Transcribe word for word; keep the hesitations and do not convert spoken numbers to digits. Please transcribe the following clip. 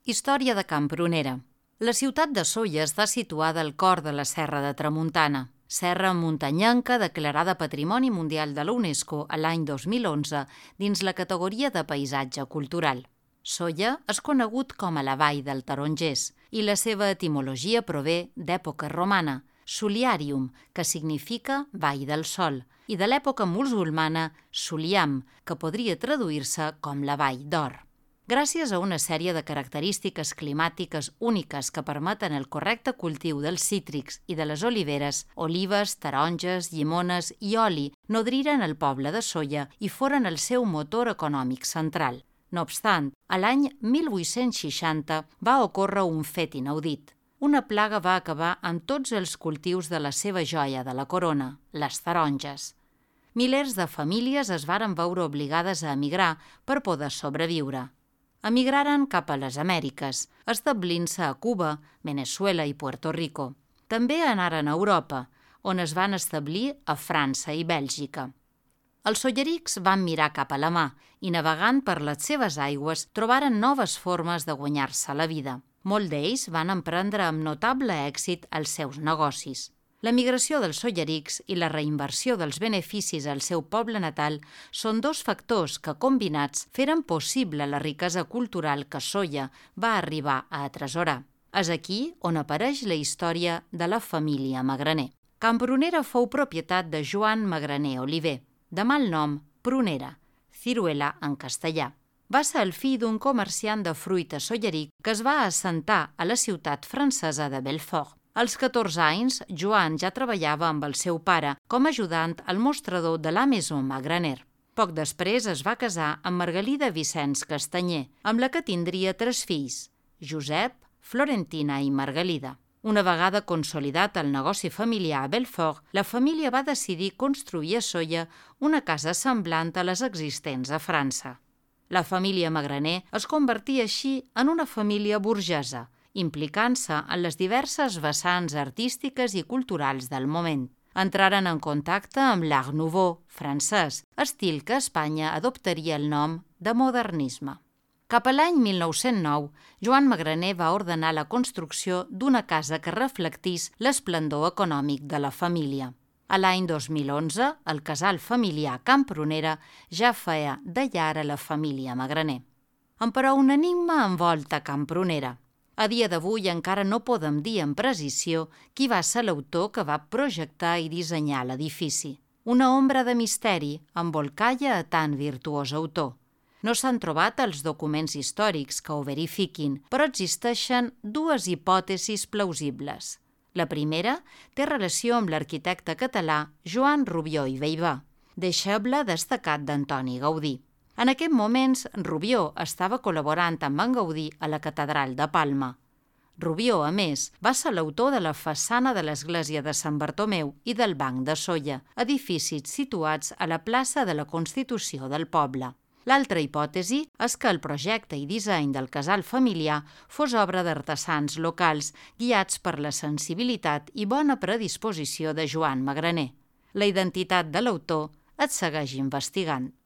Història de Camp-Prunera. La ciutat de Sóller està situada al cor de la Serra de Tramuntana, serra muntanyenca declarada Patrimoni Mundial de la UNESCO a l'any dos mil onze dins la categoria de paisatge cultural. Sóller és conegut com a la Vall del Tarongers i la seva etimologia prové d'època romana, Soliarium, que significa Vall del Sol, i de l'època musulmana Suliam, que podria traduir-se com la Vall d'Or. Gràcies a una sèrie de característiques climàtiques úniques que permeten el correcte cultiu dels cítrics i de les oliveres, olives, taronges, llimones i oli nodriren el poble de Sóller i foren el seu motor econòmic central. No obstant, a l'any mil vuit-cents seixanta va ocórrer un fet inaudit. Una plaga va acabar amb tots els cultius de la seva joia de la corona, les taronges. Milers de famílies es varen veure obligades a emigrar per poder sobreviure. Emigraren cap a les Amèriques, establint-se a Cuba, Veneçuela i Puerto Rico. També anaren a Europa, on es van establir a França i Bèlgica. Els sollerics van mirar cap a la mar i, navegant per les seves aigües, trobaren noves formes de guanyar-se la vida. Molts d'ells van emprendre amb notable èxit els seus negocis. L'emigració dels sollerics i la reinversió dels beneficis al seu poble natal són dos factors que, combinats, feren possible la riquesa cultural que Sóller va arribar a atresorar. És aquí on apareix la història de la família Magraner. Camp-Prunera fou propietat de Joan Magraner Oliver, de mal nom Prunera, ciruela en castellà. Va ser el fill d'un comerciant de fruita solleric que es va assentar a la ciutat francesa de Belfort. Als catorze anys, Joan ja treballava amb el seu pare com a ajudant al mostrador de la Maison Magraner. Poc després es va casar amb Margalida Vicenç Castanyer, amb la que tindria tres fills, Josep, Florentina i Margalida. Una vegada consolidat el negoci familiar a Belfort, la família va decidir construir a Sóller una casa semblant a les existents a França. La família Magraner es convertia així en una família burgesa, implicant-se en les diverses vessants artístiques i culturals del moment. Entraren en contacte amb l'Art Nouveau francès, estil que Espanya adoptaria el nom de modernisme. Cap a l'any mil nou-cents nou, Joan Magraner va ordenar la construcció d'una casa que reflectís l'esplendor econòmic de la família. A l'any dos mil onze, el casal familiar Camp-Prunera ja feia de llar a la família Magraner. Però un enigma envolta Camp-Prunera. A dia d'avui encara no podem dir amb precisió qui va ser l'autor que va projectar i dissenyar l'edifici. Una ombra de misteri embolcalla a tan virtuós autor. No s'han trobat els documents històrics que ho verifiquin, però existeixen dues hipòtesis plausibles. La primera té relació amb l'arquitecte català Joan Rubió i Bellver, deixeble destacat d'Antoni Gaudí. En aquests moments, Rubió estava col·laborant amb en Gaudí a la catedral de Palma. Rubió, a més, va ser l'autor de la façana de l'església de Sant Bartomeu i del Banc de Sóller, edificis situats a la plaça de la Constitució del poble. L'altra hipòtesi és que el projecte i disseny del casal familiar fos obra d'artesans locals guiats per la sensibilitat i bona predisposició de Joan Magraner. La identitat de l'autor es segueix investigant.